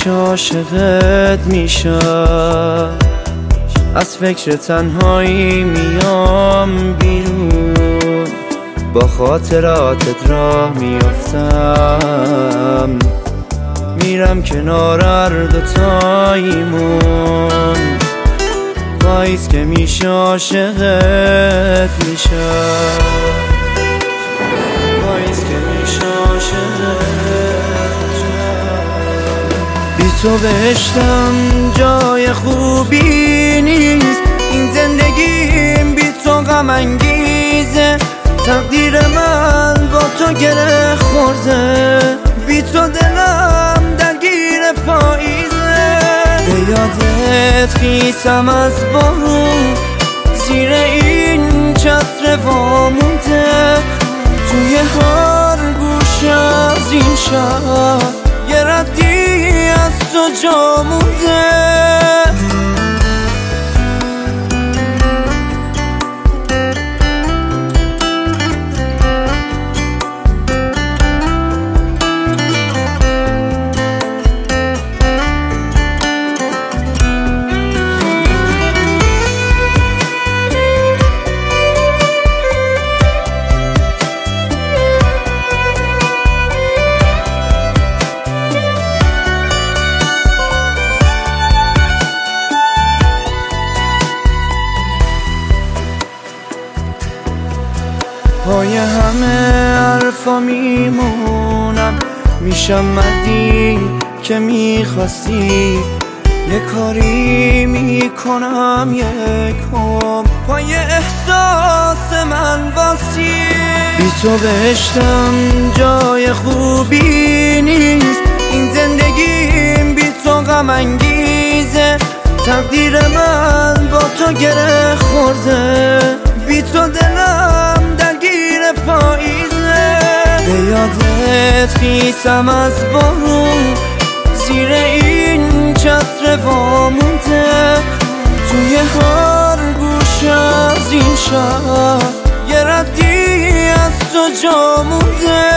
همیشه عاشقت میشم، از فکر تنهایی میام بیرون، با خاطراتت راه میافتم، میرم کنار هر دوتاییمون، پاییز که میشه عاشقت میشم، پاییز که میشه عاشقت میشم. بی تو بهشتم جای خوبی نیست، این زندگیم بی تو غم انگیزه، تقدیر من با تو گره خورده، بی تو دلم درگیر پاییزه، به یادت خیسم از بارون، زیر این چتر وامونده، توی هر گوشه از این شهر یه ردی از تو جا مونده. پای همه حرفا میمونم، میشم مردی که میخواستی، یه کاری میکنم یکم، پای احساس من واسی، بی تو بهشتم جای خوبی نیست، این زندگیم بی تو غم انگیزه، تقدیر من با تو گره خورده، بی تو دلم پاییزه، به یادت خیسم از بارون، زیر این چتر وامونده، توی هر گوشه از این شهر یه ردی از تو جا مونده.